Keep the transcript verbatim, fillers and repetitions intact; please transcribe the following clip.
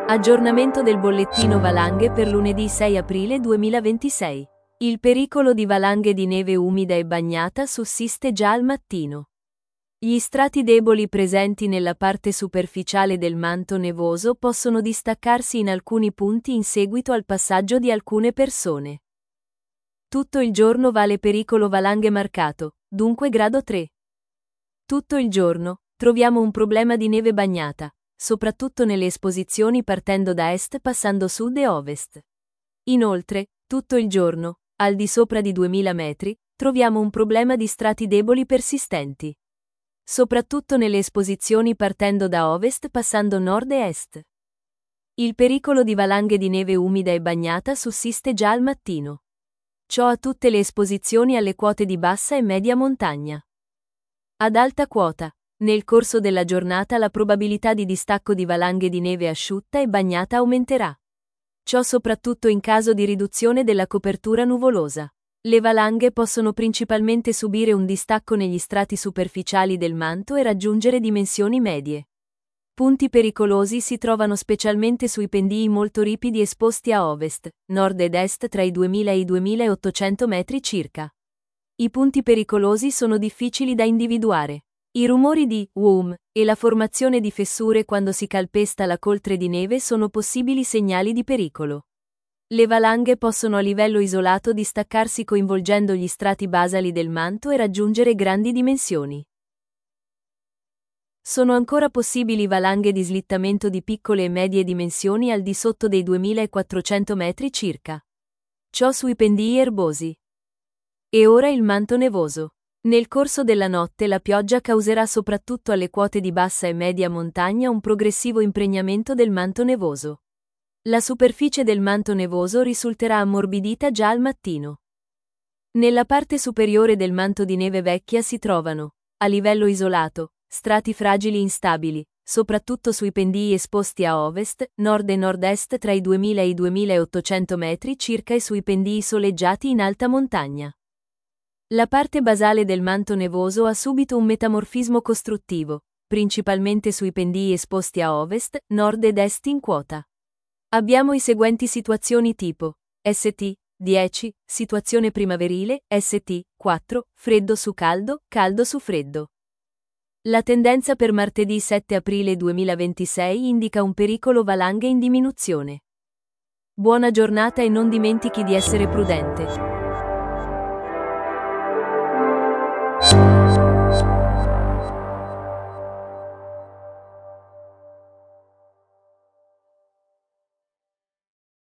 Aggiornamento del bollettino valanghe per lunedì sei aprile duemilaventisei. Il pericolo di valanghe di neve umida e bagnata sussiste già al mattino. Gli strati deboli presenti nella parte superficiale del manto nevoso possono distaccarsi in alcuni punti in seguito al passaggio di alcune persone. Tutto il giorno vale pericolo valanghe marcato, dunque grado tre. Tutto il giorno troviamo un problema di neve bagnata, soprattutto nelle esposizioni partendo da est passando sud e ovest. Inoltre, tutto il giorno, al di sopra di duemila metri, troviamo un problema di strati deboli persistenti. Soprattutto nelle esposizioni partendo da ovest passando nord e est. Il pericolo di valanghe di neve umida e bagnata sussiste già al mattino. Ciò a tutte le esposizioni alle quote di bassa e media montagna. Ad alta quota, nel corso della giornata la probabilità di distacco di valanghe di neve asciutta e bagnata aumenterà. Ciò soprattutto in caso di riduzione della copertura nuvolosa. Le valanghe possono principalmente subire un distacco negli strati superficiali del manto e raggiungere dimensioni medie. Punti pericolosi si trovano specialmente sui pendii molto ripidi esposti a ovest, nord ed est tra i duemila e i duemilaottocento metri circa. I punti pericolosi sono difficili da individuare. I rumori di "whom" e la formazione di fessure quando si calpesta la coltre di neve sono possibili segnali di pericolo. Le valanghe possono a livello isolato distaccarsi coinvolgendo gli strati basali del manto e raggiungere grandi dimensioni. Sono ancora possibili valanghe di slittamento di piccole e medie dimensioni al di sotto dei duemilaquattrocento metri circa. Ciò sui pendii erbosi. E ora il manto nevoso. Nel corso della notte la pioggia causerà soprattutto alle quote di bassa e media montagna un progressivo impregnamento del manto nevoso. La superficie del manto nevoso risulterà ammorbidita già al mattino. Nella parte superiore del manto di neve vecchia si trovano, a livello isolato, strati fragili instabili, soprattutto sui pendii esposti a ovest, nord e nord-est tra i duemila e i duemilaottocento metri circa e sui pendii soleggiati in alta montagna. La parte basale del manto nevoso ha subito un metamorfismo costruttivo, principalmente sui pendii esposti a ovest, nord ed est in quota. Abbiamo i seguenti situazioni tipo: S T dieci, situazione primaverile, S T quattro, freddo su caldo, caldo su freddo. La tendenza per martedì sette aprile duemilaventisei indica un pericolo valanghe in diminuzione. Buona giornata e non dimentichi di essere prudente.